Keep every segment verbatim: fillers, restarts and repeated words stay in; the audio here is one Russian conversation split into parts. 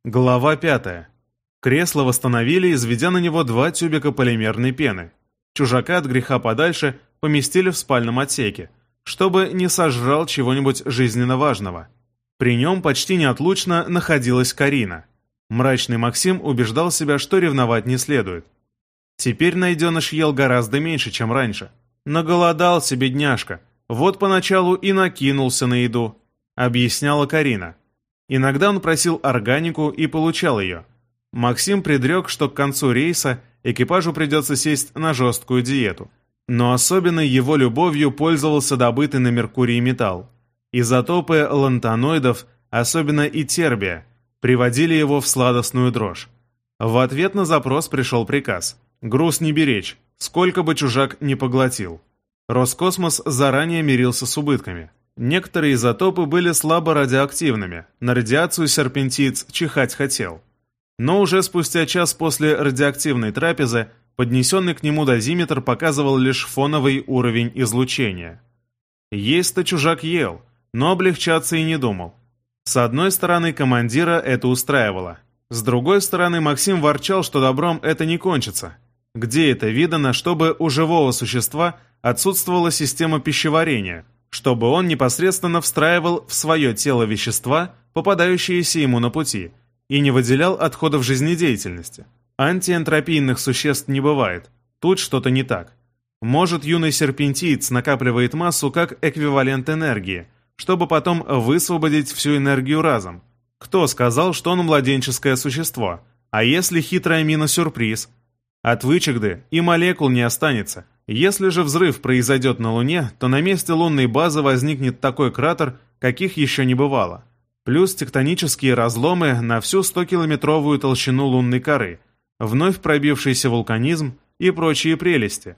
Глава пятая. Кресло восстановили, изведя на него два тюбика полимерной пены. Чужака от греха подальше поместили в спальном отсеке, чтобы не сожрал чего-нибудь жизненно важного. При нем почти неотлучно находилась Карина. Мрачный Максим убеждал себя, что ревновать не следует. Теперь найденыш ел гораздо меньше, чем раньше. Наголодался, бедняжка, вот поначалу и накинулся на еду, объясняла Карина. Иногда он просил органику и получал ее. Максим предрек, что к концу рейса экипажу придется сесть на жесткую диету. Но особенно его любовью пользовался добытый на Меркурии металл. Изотопы лантаноидов, особенно итербия, приводили его в сладостную дрожь. В ответ на запрос пришел приказ: груз не беречь, сколько бы чужак ни поглотил. Роскосмос заранее мирился с убытками. Некоторые изотопы были слабо радиоактивными, на радиацию серпентиец чихать хотел. Но уже спустя час после радиоактивной трапезы поднесенный к нему дозиметр показывал лишь фоновый уровень излучения. Есть-то чужак ел, но облегчаться и не думал. С одной стороны, командира это устраивало. С другой стороны, Максим ворчал, что добром это не кончится. Где это видано, чтобы у живого существа отсутствовала система пищеварения, чтобы он непосредственно встраивал в свое тело вещества, попадающиеся ему на пути, и не выделял отходов жизнедеятельности. Антиэнтропийных существ не бывает, тут что-то не так. Может, юный серпентиец накапливает массу как эквивалент энергии, чтобы потом высвободить всю энергию разом. Кто сказал, что он младенческое существо? А если хитрая мина-сюрприз? От вычегды и молекул не останется. Если же взрыв произойдет на Луне, то на месте лунной базы возникнет такой кратер, каких еще не бывало. Плюс тектонические разломы на всю стокилометровую толщину лунной коры, вновь пробившийся вулканизм и прочие прелести.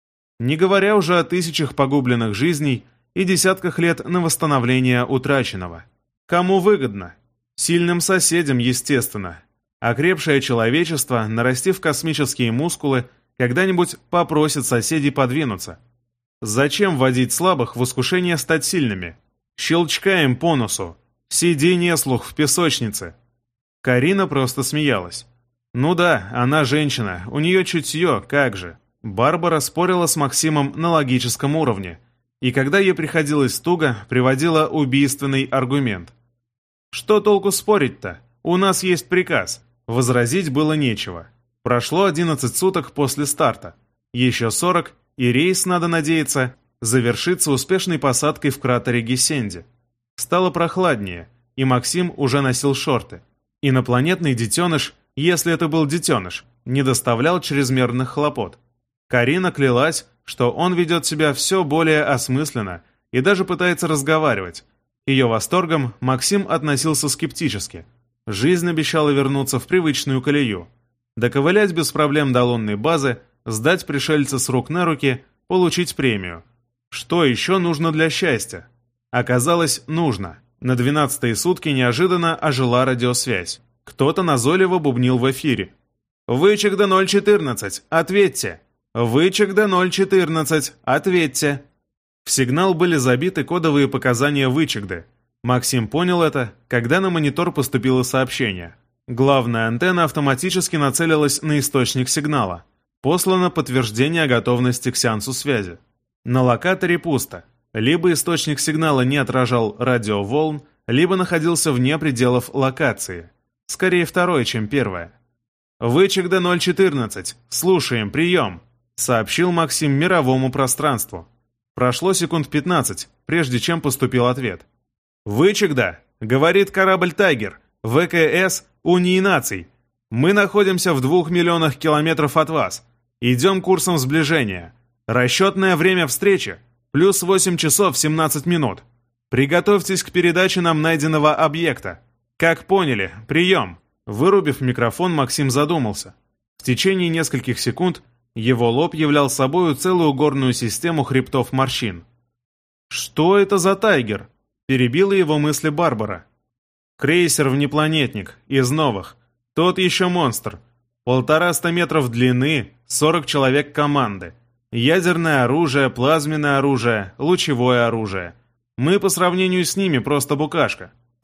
Не говоря уже о тысячах погубленных жизней и десятках лет на восстановление утраченного. Кому выгодно? Сильным соседям, естественно. Окрепшее человечество, нарастив космические мускулы, когда-нибудь попросит соседей подвинуться. Зачем вводить слабых в искушение стать сильными? Щелчка им по носу. Сиди неслух в песочнице. Карина просто смеялась. Ну да, она женщина, у нее чутье, как же. Барбара спорила с Максимом на логическом уровне, и когда ей приходилось туго, приводила убийственный аргумент. Что толку спорить-то? У нас есть приказ. Возразить было нечего. Прошло одиннадцать суток после старта. Еще сорок, и рейс, надо надеяться, завершится успешной посадкой в кратере Гесенди. Стало прохладнее, и Максим уже носил шорты. Инопланетный детеныш, если это был детеныш, не доставлял чрезмерных хлопот. Карина клялась, что он ведет себя все более осмысленно и даже пытается разговаривать. К ее восторгам Максим относился скептически. Жизнь обещала вернуться в привычную колею. Доковылять без проблем до лунной базы, сдать пришельца с рук на руки, получить премию. Что еще нужно для счастья? Оказалось, нужно. На двенадцатые сутки неожиданно ожила радиосвязь. Кто-то назойливо бубнил в эфире. «Вычегда ноль четырнадцать, ответьте! Вычегда ноль четырнадцать, ответьте!» В сигнал были забиты кодовые показания вычегды. Максим понял это, когда на монитор поступило сообщение. Главная антенна автоматически нацелилась на источник сигнала. Послано подтверждение о готовности к сеансу связи. На локаторе пусто. Либо источник сигнала не отражал радиоволн, либо находился вне пределов локации. Скорее второе, чем первое. «Вычегда ноль четырнадцать, слушаем, прием», — сообщил Максим мировому пространству. Прошло секунд пятнадцать, прежде чем поступил ответ. «Вычегда», — говорит корабль «Тайгер», ВКС Унии наций. «Мы находимся в двух миллионах километров от вас. Идем курсом сближения. Расчетное время встречи — плюс восемь часов семнадцать минут. Приготовьтесь к передаче нам найденного объекта. Как поняли, прием». Вырубив микрофон, Максим задумался. В течение нескольких секунд его лоб являл собою целую горную систему хребтов морщин. «Что это за «Тайгер»?» — перебила его мысли Барбара. «Крейсер-внепланетник, из новых. Тот еще монстр. Полтораста метров длины, сорок человек команды. Ядерное оружие, плазменное оружие, лучевое оружие. Мы по сравнению с ними просто букашка.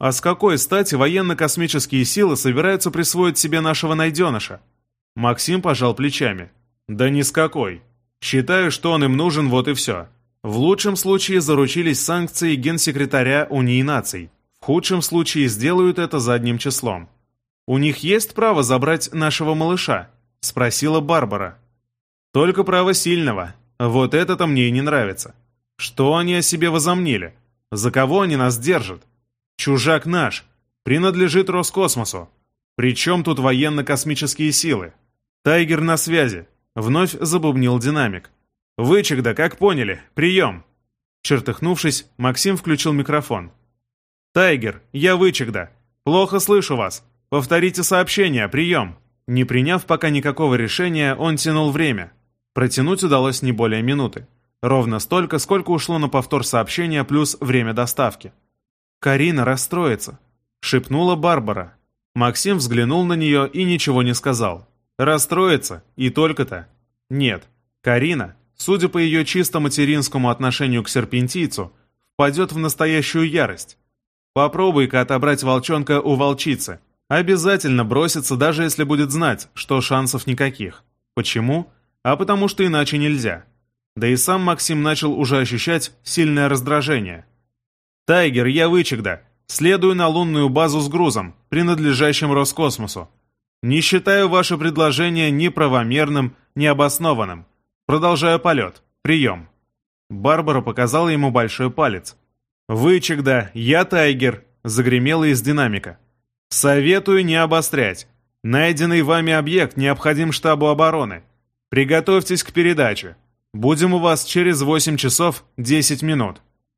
А с какой стати военно-космические силы собираются присвоить себе нашего найденыша? Максим пожал плечами. Да ни с какой. Считаю, что он им нужен, вот и все. В лучшем случае заручились санкцией генсекретаря Унии наций. В худшем случае сделают это задним числом. «У них есть право забрать нашего малыша?» — спросила Барбара. «Только право сильного. Вот это-то мне и не нравится. Что они о себе возомнили? За кого они нас держат? Чужак наш. Принадлежит Роскосмосу. Причем тут военно-космические силы? Тайгер на связи», — вновь забубнил динамик. «Вычегда, как поняли, прием!» Чертыхнувшись, Максим включил микрофон. «Тайгер, я Вычегда. Плохо слышу вас. Повторите сообщение, прием!» Не приняв пока никакого решения, он тянул время. Протянуть удалось не более минуты. Ровно столько, сколько ушло на повтор сообщения плюс время доставки. «Карина расстроится», — шепнула Барбара. Максим взглянул на нее и ничего не сказал. «Расстроится? И только-то?» «Нет. Карина, судя по ее чисто материнскому отношению к серпентийцу, впадет в настоящую ярость. Попробуй-ка отобрать волчонка у волчицы. Обязательно бросится, даже если будет знать, что шансов никаких. Почему? А потому что иначе нельзя». Да и сам Максим начал уже ощущать сильное раздражение. «Тайгер, я Вычегда. Следую на лунную базу с грузом, принадлежащим Роскосмосу. Не считаю ваше предложение ни правомерным, ни обоснованным. Продолжаю полет. Прием». Барбара показала ему большой палец. «Вычегда, я Тайгер», — загремело из динамика. «Советую не обострять. Найденный вами объект необходим штабу обороны. Приготовьтесь к передаче. Будем у вас через восемь часов десять минут».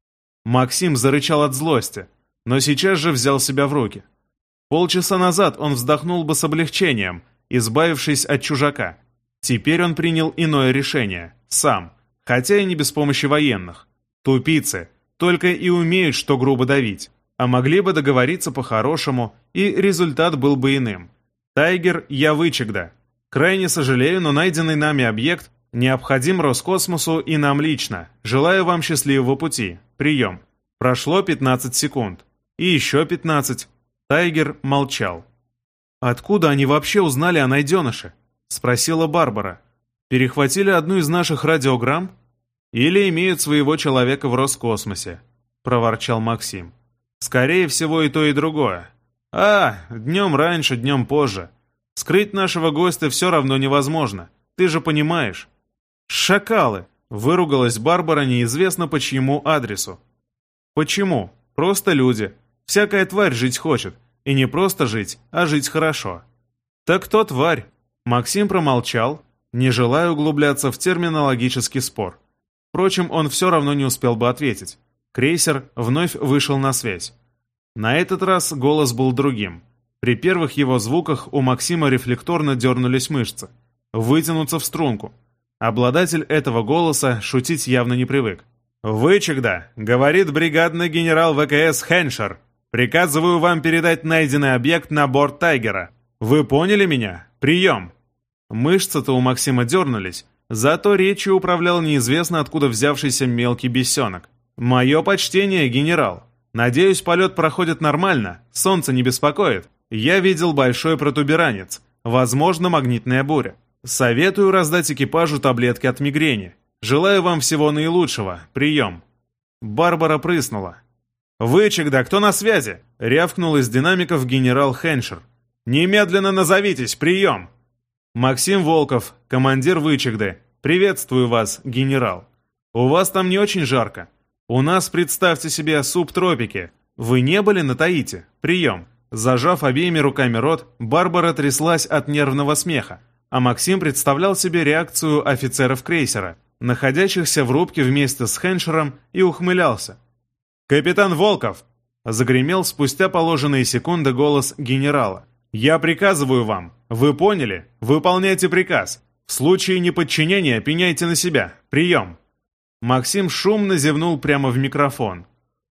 Максим зарычал от злости, но сейчас же взял себя в руки. Полчаса назад он вздохнул бы с облегчением, избавившись от чужака. Теперь он принял иное решение, сам, хотя и не без помощи военных. Тупицы только и умеют, что грубо давить, а могли бы договориться по-хорошему, и результат был бы иным. «Тайгер, я Вычегда. Крайне сожалею, но найденный нами объект необходим Роскосмосу и нам лично. Желаю вам счастливого пути. Прием». Прошло пятнадцать секунд. И еще пятнадцать. Тайгер молчал. «Откуда они вообще узнали о найденыше?» — спросила Барбара. «Перехватили одну из наших радиограмм? Или имеют своего человека в Роскосмосе?» — проворчал Максим. «Скорее всего и то, и другое. А, днем раньше, днем позже. Скрыть нашего гостя все равно невозможно. Ты же понимаешь». «Шакалы!» — выругалась Барбара неизвестно по чьему адресу. «Почему? Просто люди. Всякая тварь жить хочет. И не просто жить, а жить хорошо». «Так кто тварь?» Максим промолчал, не желая углубляться в терминологический спор. Впрочем, он все равно не успел бы ответить. Крейсер вновь вышел на связь. На этот раз голос был другим. При первых его звуках у Максима рефлекторно дернулись мышцы. Вытянуться в струнку. Обладатель этого голоса шутить явно не привык. «Вычегда», — говорит бригадный генерал ВКС Хеншер. «Приказываю вам передать найденный объект на борт Тайгера. Вы поняли меня? Прием!» Мышцы-то у Максима дернулись, зато речью управлял неизвестно откуда взявшийся мелкий бесенок. «Мое почтение, генерал. Надеюсь, полет проходит нормально, солнце не беспокоит. Я видел большой протуберанец, возможно, магнитная буря. Советую раздать экипажу таблетки от мигрени. Желаю вам всего наилучшего. Прием!» Барбара прыснула. «Вычегда, кто на связи?» — рявкнул из динамиков генерал Хеншер. «Немедленно назовитесь! Прием!» «Максим Волков, командир Вычегды. Приветствую вас, генерал. У вас там не очень жарко. У нас, представьте себе, субтропики. Вы не были на Таити? Прием!» Зажав обеими руками рот, Барбара тряслась от нервного смеха, а Максим представлял себе реакцию офицеров крейсера, находящихся в рубке вместе с Хеншером, и ухмылялся. «Капитан Волков!» — загремел спустя положенные секунды голос генерала. «Я приказываю вам. Вы поняли? Выполняйте приказ. В случае неподчинения пеняйте на себя. Прием!» Максим шумно зевнул прямо в микрофон.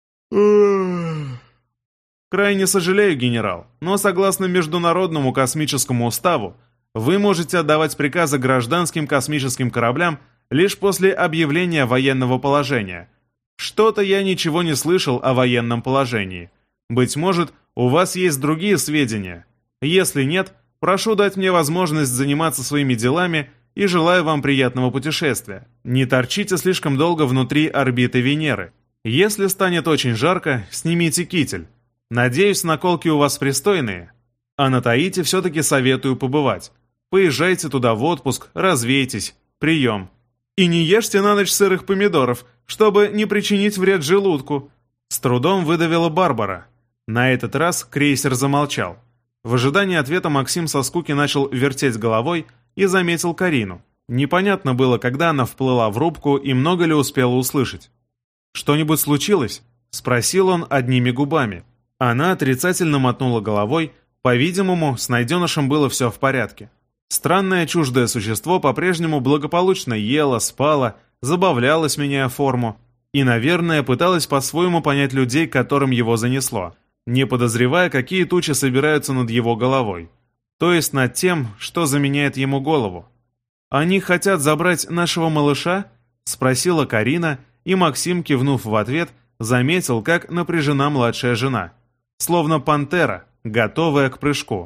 «Крайне сожалею, генерал, но согласно Международному космическому уставу, вы можете отдавать приказы гражданским космическим кораблям лишь после объявления военного положения. Что-то я ничего не слышал о военном положении. Быть может, у вас есть другие сведения. Если нет, прошу дать мне возможность заниматься своими делами и желаю вам приятного путешествия. Не торчите слишком долго внутри орбиты Венеры. Если станет очень жарко, снимите китель. Надеюсь, наколки у вас пристойные. А на Таити все-таки советую побывать. Поезжайте туда в отпуск, развейтесь. Прием. И не ешьте на ночь сырых помидоров, чтобы не причинить вред желудку. С трудом выдавила Барбара. На этот раз крейсер замолчал. В ожидании ответа Максим со скуки начал вертеть головой и заметил Карину. Непонятно было, когда она вплыла в рубку и много ли успела услышать. «Что-нибудь случилось?» — спросил он одними губами. Она отрицательно мотнула головой. По-видимому, с найденышем было все в порядке. Странное чуждое существо по-прежнему благополучно ела, спала, забавлялась, меняя форму, и, наверное, пыталась по-своему понять людей, к которым его занесло, не подозревая, какие тучи собираются над его головой, то есть над тем, что заменяет ему голову. «Они хотят забрать нашего малыша?» — спросила Карина, и Максим, кивнув в ответ, заметил, как напряжена младшая жена, словно пантера, готовая к прыжку.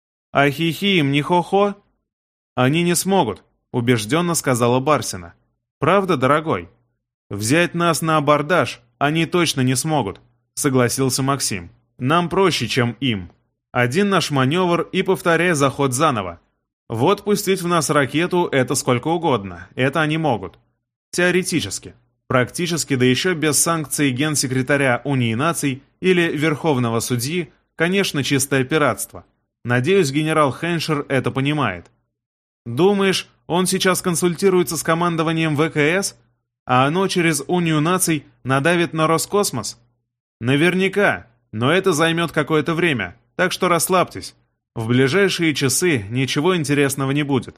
«А хихи им не хо-хо?» «Они не смогут», — убежденно сказала Барсина. «Правда, дорогой?» «Взять нас на абордаж они точно не смогут», — согласился Максим. «Нам проще, чем им. Один наш маневр и повторяй заход заново. Вот пустить в нас ракету — это сколько угодно, это они могут. Теоретически. Практически, да еще без санкций генсекретаря Унии наций или Верховного судьи, конечно, чистое пиратство. Надеюсь, генерал Хеншер это понимает. Думаешь, он сейчас консультируется с командованием вэ ка эс, а оно через Унию наций надавит на Роскосмос? Наверняка, но это займет какое-то время, так что расслабьтесь. В ближайшие часы ничего интересного не будет.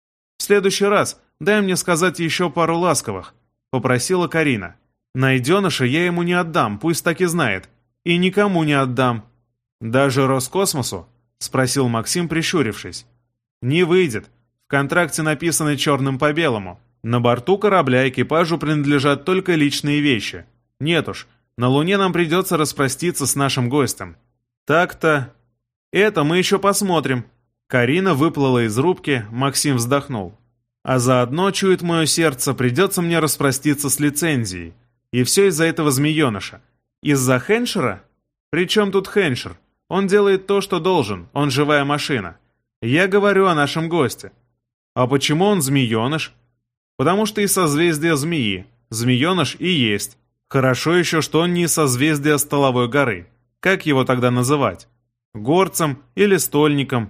В следующий раз дай мне сказать еще пару ласковых, попросила Карина. Найденыша я ему не отдам, пусть так и знает. И никому не отдам. Даже Роскосмосу? Спросил Максим, прищурившись. Не выйдет. В контракте написано черным по белому. На борту корабля экипажу принадлежат только личные вещи. Нет уж, на Луне нам придется распроститься с нашим гостем. Так-то... Это мы еще посмотрим. Карина выплыла из рубки, Максим вздохнул. А заодно, чует мое сердце, придется мне распроститься с лицензией. И все из-за этого змееныша. Из-за Хеншера? Причем тут Хеншер? Он делает то, что должен, он живая машина. Я говорю о нашем госте. А почему он змееныш? Потому что из созвездия змеи. Змееныш и есть. Хорошо еще, что он не из созвездия Столовой горы. Как его тогда называть? Горцем или стольником?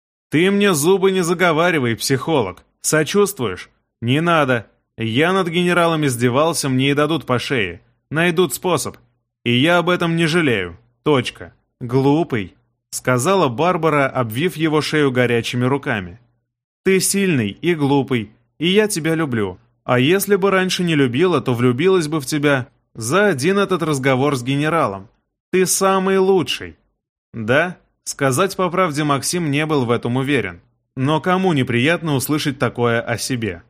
Ты мне зубы не заговаривай, психолог. Сочувствуешь? Не надо. Я над генералом издевался, мне и дадут по шее. Найдут способ. И я об этом не жалею. Точка. Глупый, сказала Барбара, обвив его шею горячими руками. Ты сильный и глупый, и я тебя люблю. А если бы раньше не любила, то влюбилась бы в тебя за один этот разговор с генералом. Ты самый лучший. Да, сказать по правде, Максим не был в этом уверен. Но кому неприятно услышать такое о себе?